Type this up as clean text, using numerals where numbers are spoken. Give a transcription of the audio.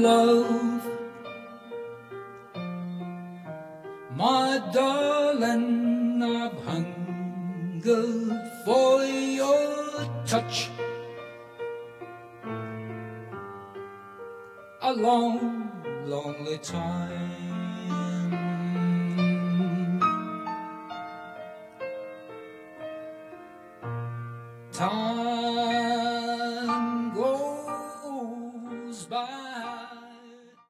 love, my darling, I've hungered for your touch a long, lonely time.